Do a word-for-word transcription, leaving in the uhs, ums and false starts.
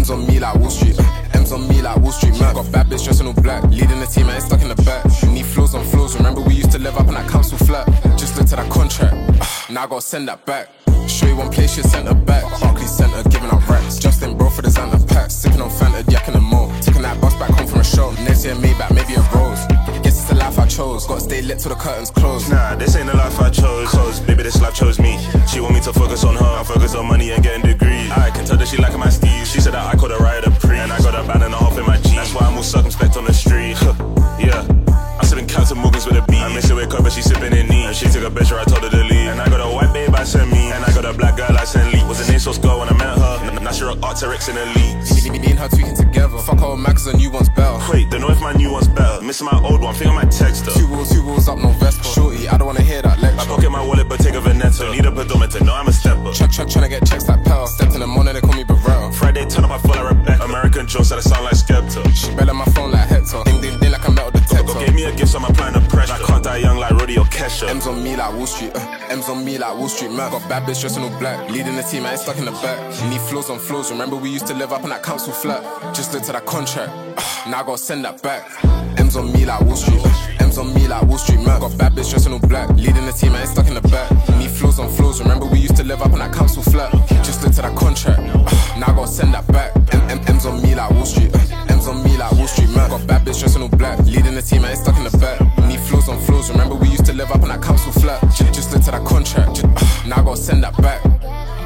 M's on me like Wall Street. M's on me like Wall Street, man. Got bad bitch dressed in all black. Leading the team, I ain't stuck in the back. Need floors on floors. Remember we used to live up in that council flat. Just looked at that contract. Now I gotta send that back. Show you one place, you sent her back. Barclays Centre, giving out racks. Justin bro for the Xanta pack. Sipping on Fanta, yakking and more. Taking that bus back home from a show. Next year Maybach, maybe a Rose. Guess it's the life I chose. Gotta stay lit till the curtains close. Nah, this ain't the life I chose. Cause baby, this life chose me. She want me to focus on her. I focus on money and getting degrees. I can tell that she like my Steve. She said that I called her ride a pre. And I got a band and a half in my jeans. That's why I'm all circumspect on the street. Yeah. I'm sipping Captain Morgan's with a beat. I miss her wake up but she sipping in neat. And she took a picture, I told her to leave. And I got a white babe I sent me. And I got a black girl I sent leak. Was an ASOS girl when I met her. Now she rock Arc'teryx in the leagues. Me, me and her tweaking together. Fuck her Max, the new one's better. Wait, don't know if my new one's better. Missing my old one, think I might text her. Two wheels, two wheels up, no Vespa. Shorty, I don't wanna hear that lecture. I pocket my wallet but take a Veneta. Don't need a pedometer, no I'm a stepper. Ch ch tryna get checks like Pell. Stepped in the morning, they call me Beretta. Friday turn up, I feel like Rebecca. American Joe said I sound like Skepta. She bell my phone like Hector. Ding ding ding like a metal detector. Go gave me a gift so I'm applying the pressure. I can't die young like Roddy or Kesha. M's on me like Wall Street. Uh, M's on me like Wall Street, man. Got bad bitch dressed in all black. Leading the team, I ain't stuck in the back. Need floors on floors. Remember we used to live up in that council flat. Just looked at that contract. Uh, now I gotta send that back. M's on me like Wall Street. Uh, M's on me like Wall Street, man. Got bad bitch dressed in all black. Leading the team, I ain't stuck in the back. Need floors on floors. Remember we used to live up in that council flat. Just looked at that contract. Uh, now I gotta send that back. M M M's on me like Wall Street. Uh, M's on me like Wall Street, man. Got bad bitch dressed in all black. Leading the team, I ain't stuck in the back. Need floors on floors. Remember we used to live up in that council flat. Just looked at that contract. Just, uh, now I gotta send that back.